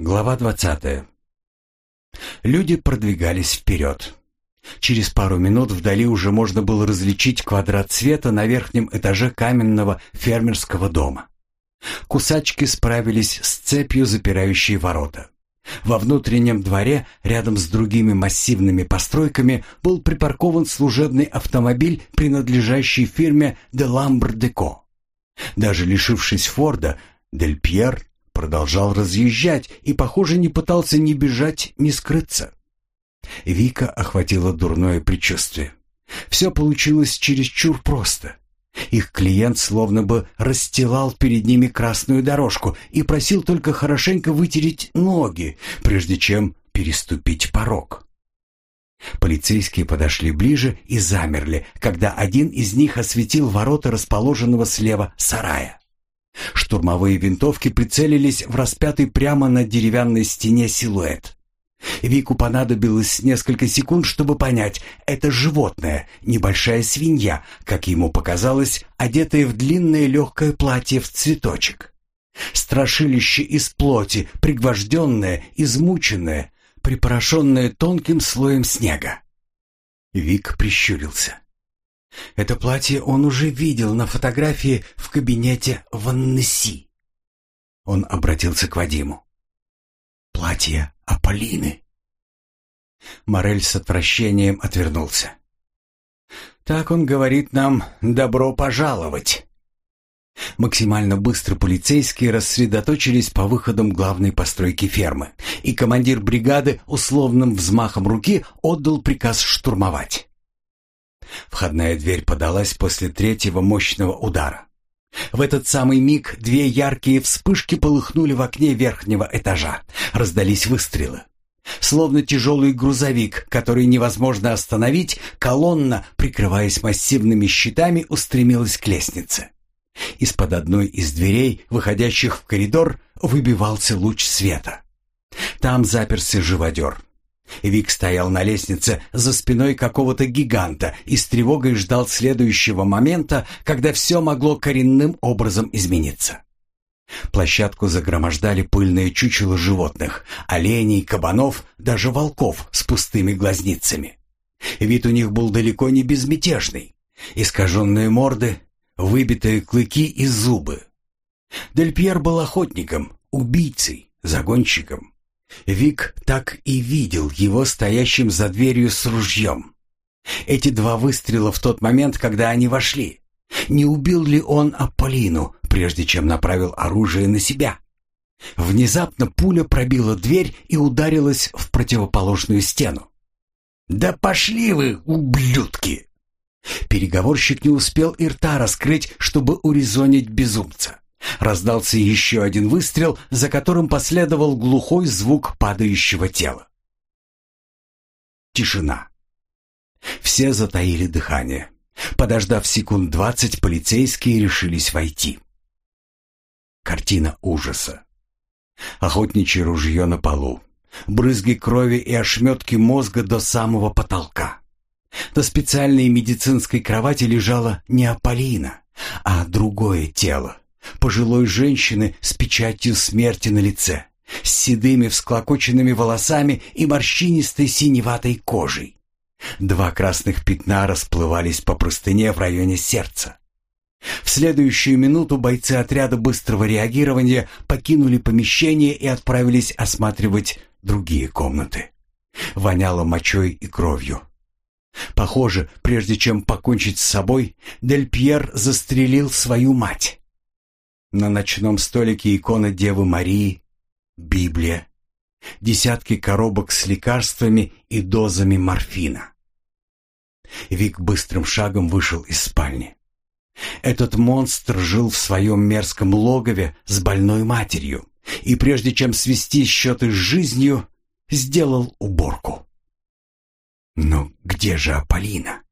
Глава 20. Люди продвигались вперед. Через пару минут вдали уже можно было различить квадрат света на верхнем этаже каменного фермерского дома. Кусачки справились с цепью, запирающей ворота. Во внутреннем дворе, рядом с другими массивными постройками, был припаркован служебный автомобиль, принадлежащий фирме «Де Ламбр Деко». Даже лишившись Форда, Дель Пьер продолжал разъезжать и, похоже, не пытался ни бежать, ни скрыться. Вика охватило дурное предчувствие. Все получилось чересчур просто. Их клиент словно бы расстилал перед ними красную дорожку и просил только хорошенько вытереть ноги, прежде чем переступить порог. Полицейские подошли ближе и замерли, когда один из них осветил ворота расположенного слева сарая. Штурмовые винтовки прицелились в распятый прямо на деревянной стене силуэт. Вику понадобилось несколько секунд, чтобы понять, это животное, небольшая свинья, как ему показалось, одетая в длинное легкое платье в цветочек. Страшилище из плоти, пригвожденное, измученное, припорошенное тонким слоем снега. Вик прищурился. Это платье он уже видел на фотографии в кабинете Ваннесси. Он обратился к Вадиму. «Платье Аполлины». Морель с отвращением отвернулся. «Так он говорит нам «добро пожаловать». Максимально быстро полицейские рассредоточились по выходам главной постройки фермы, и командир бригады условным взмахом руки отдал приказ штурмовать. Входная дверь подалась после третьего мощного удара. В этот самый миг две яркие вспышки полыхнули в окне верхнего этажа. Раздались выстрелы. Словно тяжелый грузовик, который невозможно остановить, колонна, прикрываясь массивными щитами, устремилась к лестнице. Из-под одной из дверей, выходящих в коридор, выбивался луч света. Там заперся живодер. Вик стоял на лестнице за спиной какого-то гиганта и с тревогой ждал следующего момента, когда все могло коренным образом измениться. Площадку загромождали пыльные чучела животных, оленей, кабанов, даже волков с пустыми глазницами. Вид у них был далеко не безмятежный. Искаженные морды, выбитые клыки и зубы. Дель Пьер был охотником, убийцей, загонщиком. Вик так и видел его стоящим за дверью с ружьем. Эти два выстрела в тот момент, когда они вошли. Не убил ли он Аполлину, прежде чем направил оружие на себя? Внезапно пуля пробила дверь и ударилась в противоположную стену. «Да пошли вы, ублюдки!» Переговорщик не успел и рта раскрыть, чтобы урезонить безумца. Раздался еще один выстрел, за которым последовал глухой звук падающего тела. Тишина. Все затаили дыхание. Подождав секунд 20, полицейские решились войти. Картина ужаса. Охотничье ружье на полу. Брызги крови и ошметки мозга до самого потолка. На специальной медицинской кровати лежала не Аполлина, а другое тело. Пожилой женщины с печатью смерти на лице, с седыми всклокоченными волосами и морщинистой синеватой кожей. Два красных пятна расплывались по простыне в районе сердца. В следующую минуту бойцы отряда быстрого реагирования покинули помещение и отправились осматривать другие комнаты. Воняло мочой и кровью. Похоже, прежде чем покончить с собой, Дель Пьер застрелил свою мать. На ночном столике икона Девы Марии, Библия, десятки коробок с лекарствами и дозами морфина. Вик быстрым шагом вышел из спальни. Этот монстр жил в своем мерзком логове с больной матерью и прежде чем свести счеты с жизнью, сделал уборку. Но где же Аполлина?